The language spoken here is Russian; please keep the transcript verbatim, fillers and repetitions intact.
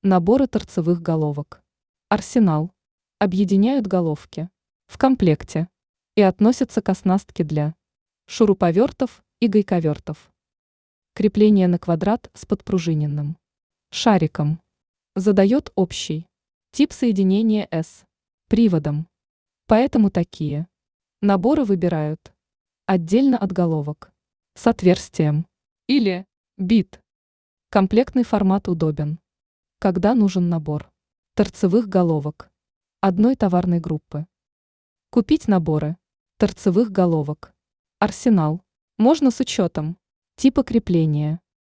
Наборы торцевых головок. Арсенал. Объединяют головки в комплекте и относятся к оснастке для шуруповертов и гайковертов. Крепление на квадрат с подпружиненным шариком. Задает общий тип соединения с приводом. Поэтому такие наборы выбирают отдельно от головок с отверстием или бит. Комплектный формат удобен, когда нужен набор торцевых головок одной товарной группы. Купить наборы торцевых головок «Арсенал» можно с учетом типа крепления,